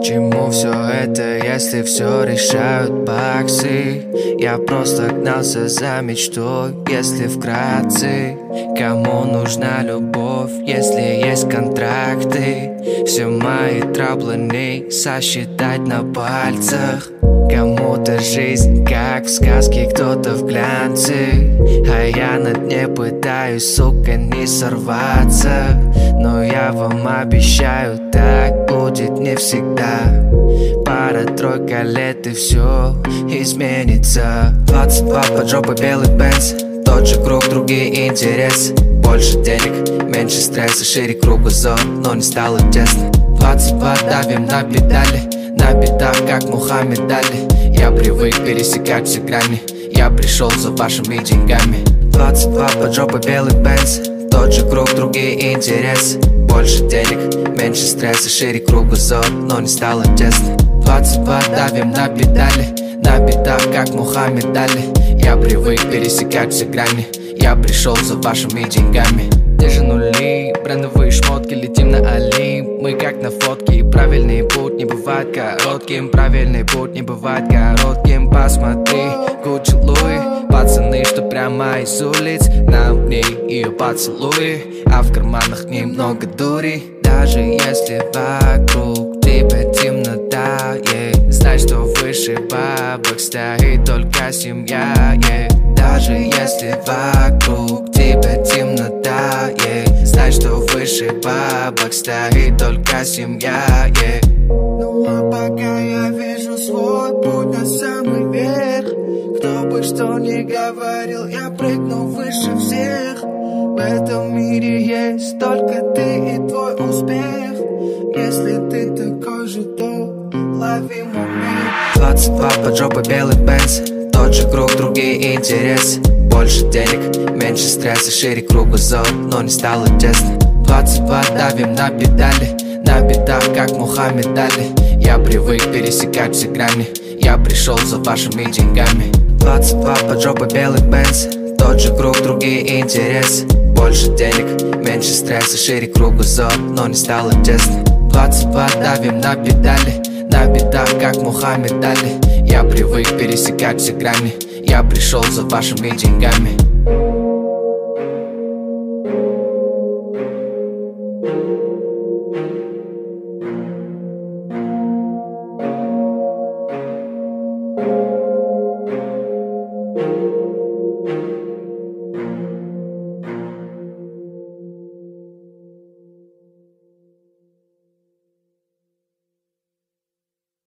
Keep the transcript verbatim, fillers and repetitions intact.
К чему все это, если все решают баксы? Я просто гнался за мечтой, если вкратце. Кому нужна любовь, если есть контракты? Все мои траблы не сосчитать на пальцах. Кому-то жизнь как в сказке, кто-то в глянце, а я на дне пытаюсь, сука, не сорваться. Но я вам обещаю, так будет не всегда. Пара-тройка лет и все изменится. Двадцать два под жопой белый бенз, тот же круг, другие интересы. Больше денег, меньше стресса, шире кругозор, но не стало тесно. Двадцать два давим на педали, на битах, как Мухаммед Али. Я привык пересекать все грани, я пришел за вашими деньгами. Двадцать два под жопой белый бенз, тот же круг, другие интересы. Больше денег, меньше стресса, шире кругозор, но не стало тесно. Двадцать два давим на педали, на битах, как Мухаммед Али. Я привык пересекать все грани, я пришел за вашими деньгами. Где же нули, брендовые шмотки, летим на Али. Мы как на фотке, правильный путь не бывает коротким. Правильный путь не бывает коротким. Посмотри, Гуччи Луи, пацаны, что прямо из улиц. На мне ее поцелуи, а в карманах немного дури. Даже если вокруг тебя темнота, yeah. Знай, что выше бабок стоит только семья, yeah. Даже если вокруг тебя темнота, yeah. Знай, что выше бабок стоит только семья, yeah. Ну а пока я вижу свой путь на самый верх. Кто бы что ни говорил, я прыгну выше всех. В этом мире есть только ты и твой успех. Если ты такой же, то лови момент. Двадцать два под жопой белый бенз, тот же круг, другие интересы. Больше денег, меньше стресса, шире кругозор, но не стало тесно. Двадцать два давим на педали, на битах, как Мухаммед Али. Я привык пересекать все грани, я пришел за вашими деньгами. Двадцать два под жопой белый бенз, тот же круг, другие интересы. Больше денег, меньше стресса, шире кругозор, но не стало тесно. Двадцать два давим на педали, на битах, как Мухаммед Али. Я привык пересекать все грани, я пришел за вашими деньгами.